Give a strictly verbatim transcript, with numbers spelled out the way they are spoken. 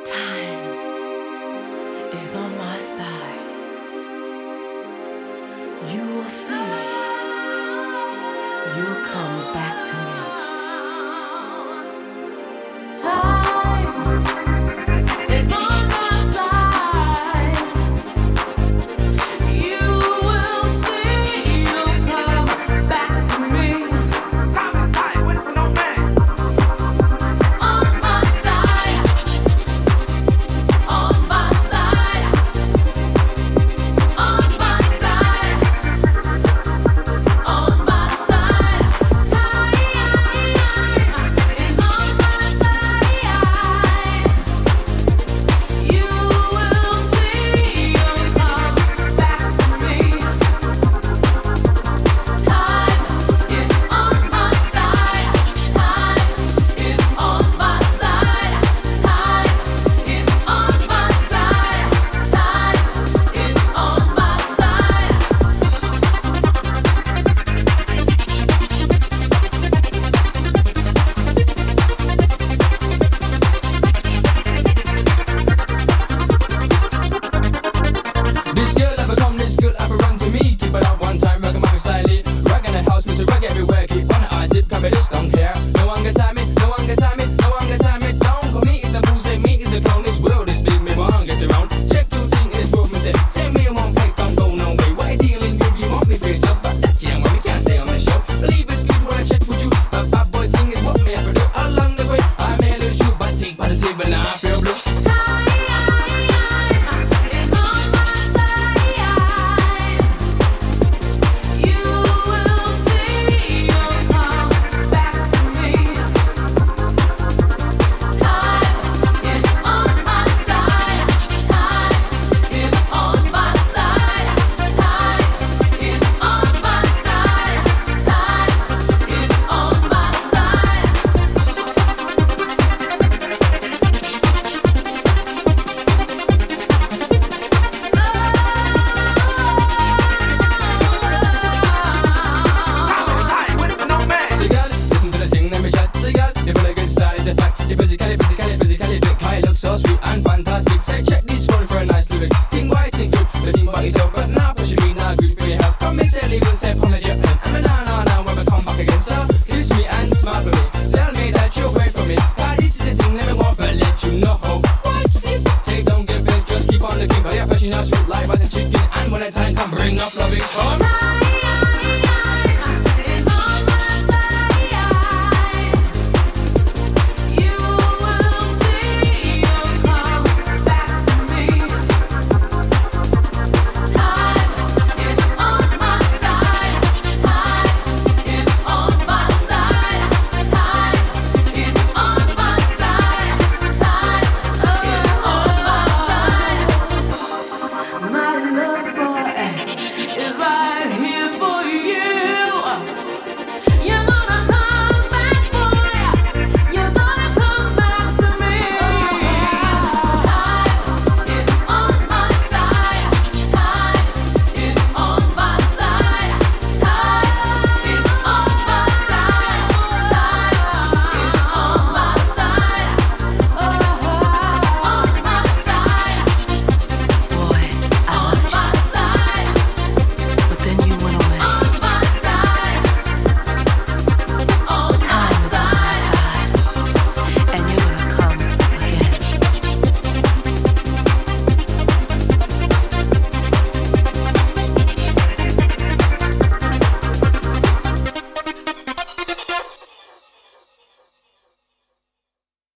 Time is on my side. You will see. You'll come back to me. Time is on my side. You will see. You'll come back to me. Time and tide, wait for no man. On my side. On my side. On my side. On my side. Time is on my side. You will see. You'll come back to me. Time is on my side. Time is on my side. Time is on my side. Time is on my side. This girl ever come, this girl ever run to me. Keep it up one time, rock 'em out slightly. Rock in the house, music rock everywhere. Keep on the eye tip, cover this, don't care. No one can time it, no one can time it, no one can time it. Don't call me is the fool, say me is the clone. This world is big, me one get around. Check two things in this world, me say. Say me in one place, don't go no way. What you dealing with? You want me face up, but that can't work, me can't stay on the show. Believe it's good when I check with you. But bad boy thing is what me have to do. Along the way, I may lose you, but take by the table now I feel blue. Time is on my side. You will see. You'll come back to me. Time is on my side. Time is on my side. Time is on my side. Time is on my side. Time and tide, wait for no man. So girl, listen to the thing, let me chat. So girl, you feel a good style, it's a fact. You physically, physically, physically fit. How you look so sweet and fantastic. Say check this phone for a nice lyric. Think why think good, but think about yourself. But now pushing me, now good for your health. Come and say legal, say on the jet. And I'm now, now, now, when we come back again. So kiss me and smile for me. Tell me that you're great for me. Now this is the thing, let me walk, but let you know. Watch this. Say don't get bent, just keep on looking. Cause your passion is sweet, life as a chicken. And when the time come, bring up loving for me.